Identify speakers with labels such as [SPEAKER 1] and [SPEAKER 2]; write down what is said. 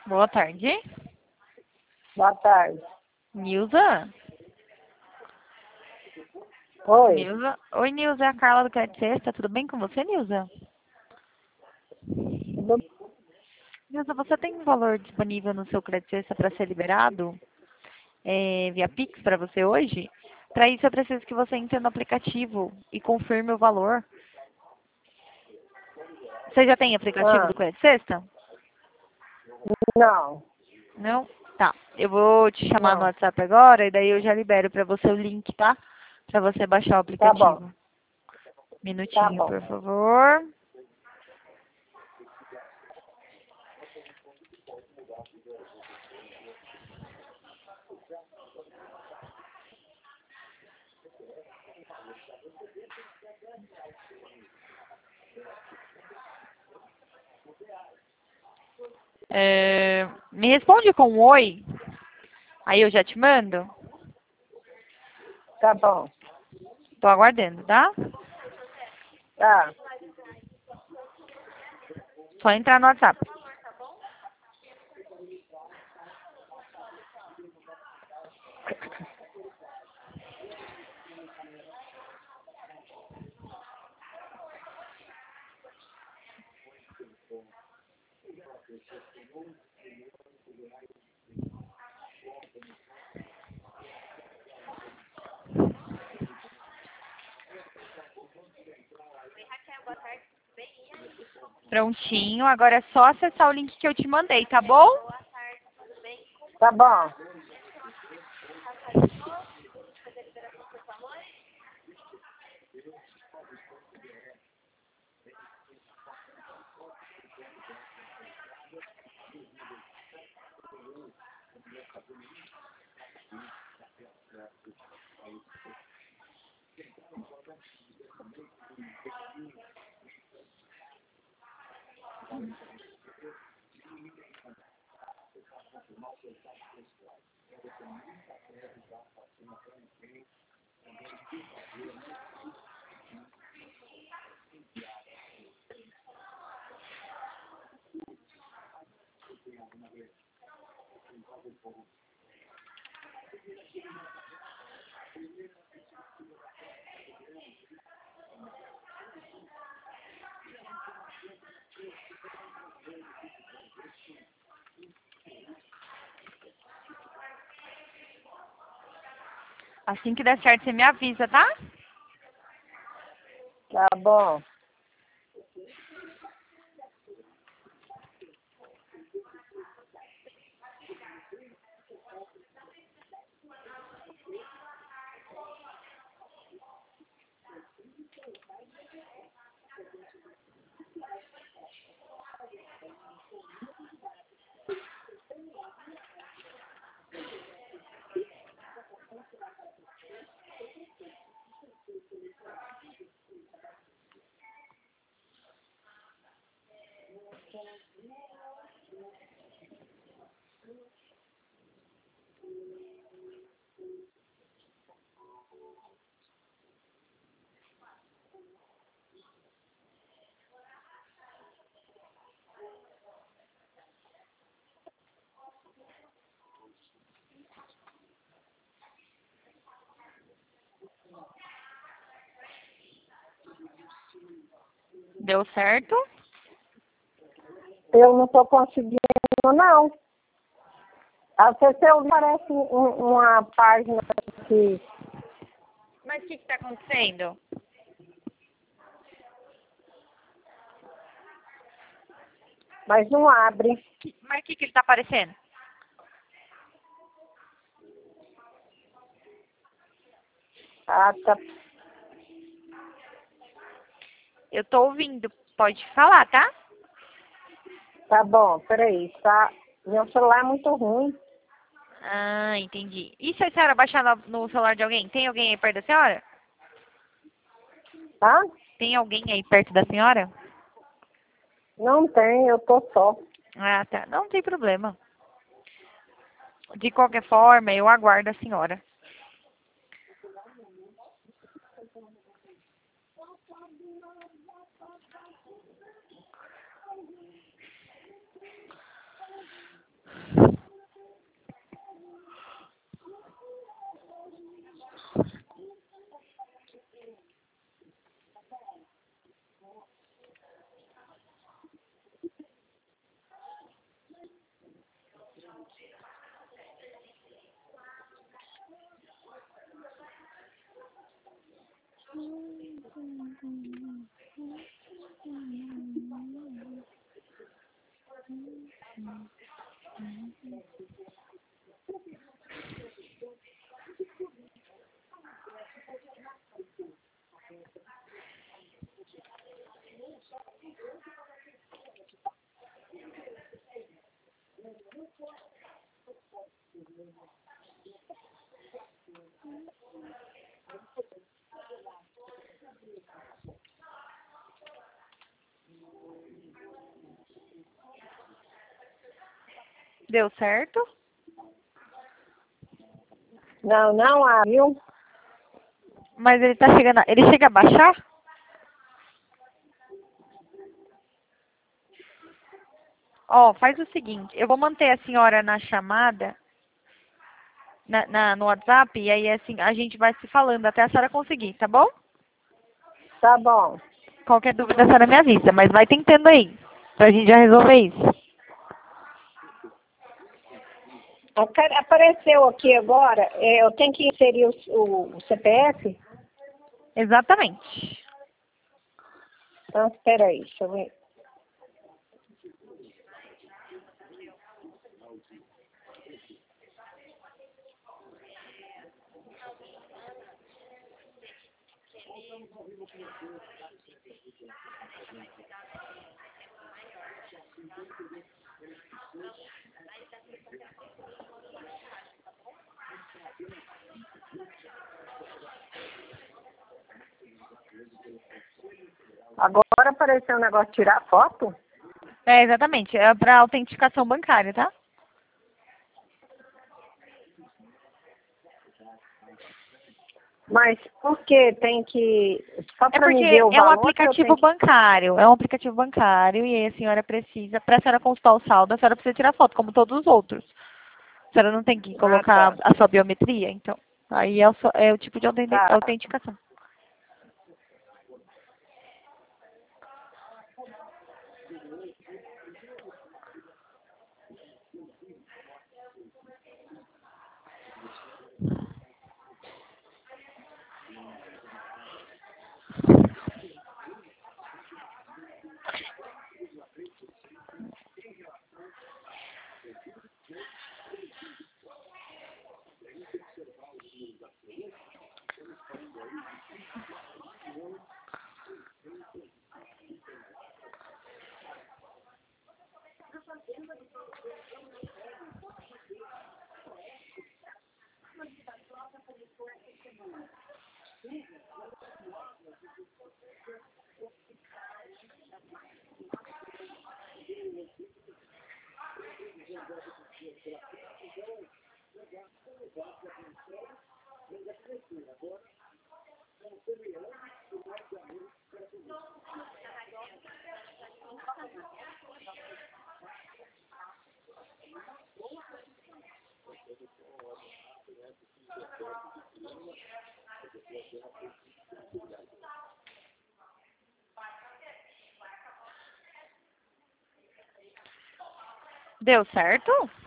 [SPEAKER 1] Boa tarde.
[SPEAKER 2] Boa tarde.
[SPEAKER 1] Nilza?
[SPEAKER 2] Oi.
[SPEAKER 1] Nilza? Oi, Nilza, é a Carla do Crédito Sexta. Tudo bem com você, Nilza?
[SPEAKER 2] Tudo...
[SPEAKER 1] Nilza, você tem um valor disponível no seu Crédito Sexta para ser liberado via Pix para você hoje? Para isso, eu preciso que você entre no aplicativo e confirme o valor. Você já tem aplicativo
[SPEAKER 2] Ah,
[SPEAKER 1] do Crédito Sexta?
[SPEAKER 2] não,
[SPEAKER 1] Não? Tá. Eu vou te chamar no
[SPEAKER 2] não.
[SPEAKER 1] WhatsApp agora e daí eu já libero para você o link, tá? Para você baixar o
[SPEAKER 2] Tá bom,
[SPEAKER 1] aplicativo.
[SPEAKER 2] tá
[SPEAKER 1] Minutinho,
[SPEAKER 2] bom.
[SPEAKER 1] por favor. Me responde com um oi, aí eu já te mando.
[SPEAKER 2] Tá bom.
[SPEAKER 1] Tô aguardando, tá?
[SPEAKER 2] Tá.
[SPEAKER 1] Só entrar no WhatsApp. Prontinho, agora é só acessar o link que eu te mandei, tá bom?
[SPEAKER 2] Tá bom.
[SPEAKER 1] Assim que der certo, você me avisa, tá?
[SPEAKER 2] Tá bom.
[SPEAKER 1] Deu certo?
[SPEAKER 2] Eu não tô conseguindo, não. Acessei, parece uma página aqui,
[SPEAKER 1] Mas o que tá acontecendo?
[SPEAKER 2] mas não abre.
[SPEAKER 1] Mas o que ele tá aparecendo?
[SPEAKER 2] Ah, tá,
[SPEAKER 1] Eu tô ouvindo. Pode falar, tá?
[SPEAKER 2] tá bom, peraí. Tá. Meu celular é muito ruim.
[SPEAKER 1] Ah, entendi. E se a senhora baixar no celular de alguém? Tem alguém aí perto da senhora?
[SPEAKER 2] Tá?
[SPEAKER 1] Tem alguém aí perto da senhora?
[SPEAKER 2] Não tem, eu tô só.
[SPEAKER 1] Ah, tá. Não tem problema. De qualquer forma, eu aguardo a senhora. Deu certo?
[SPEAKER 2] Não, não abriu.
[SPEAKER 1] Mas ele tá chegando. Ele chega a baixar? Ó, faz o seguinte, eu vou manter a senhora na chamada, no WhatsApp, e aí assim, a gente vai se falando até a senhora conseguir, tá bom?
[SPEAKER 2] Tá bom.
[SPEAKER 1] Qualquer dúvida a senhora me avisa, mas vai tentando aí, pra gente já resolver isso.
[SPEAKER 2] Apareceu aqui agora, eu tenho que inserir o CPF?
[SPEAKER 1] Exatamente.
[SPEAKER 2] Então, espera aí, deixa eu ver. Agora apareceu o negócio de tirar foto?
[SPEAKER 1] É, exatamente, é pra autenticação bancária, tá?
[SPEAKER 2] Mas por que tem que... Só
[SPEAKER 1] É
[SPEAKER 2] para
[SPEAKER 1] porque
[SPEAKER 2] me ver o
[SPEAKER 1] é um
[SPEAKER 2] valor que eu
[SPEAKER 1] aplicativo
[SPEAKER 2] tenho que...
[SPEAKER 1] bancário, e aí a senhora precisa, pra senhora consultar o saldo, a senhora precisa tirar foto, como todos os outros. A senhora não tem que
[SPEAKER 2] Ah,
[SPEAKER 1] colocar
[SPEAKER 2] tá.
[SPEAKER 1] a sua biometria, então. Aí é o tipo de
[SPEAKER 2] Tá.
[SPEAKER 1] autenticação. Deu certo?